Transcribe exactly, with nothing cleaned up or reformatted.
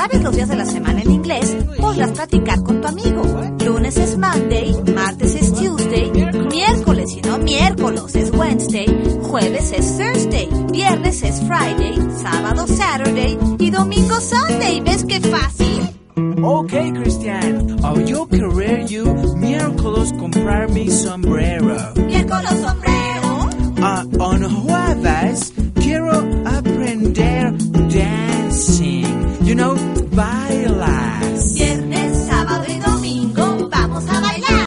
sabes los días de la semana en inglés, podrás platicar con tu amigo. Lunes es Monday, martes es Tuesday, miércoles y no miércoles es Wednesday, jueves es Thursday, viernes es Friday, sábado Saturday y domingo Sunday. ¿Ves qué fácil? Okay, Christian. Oh, yo querer you miércoles comprar mi sombrero. ¿Miércoles sombrero? Ah,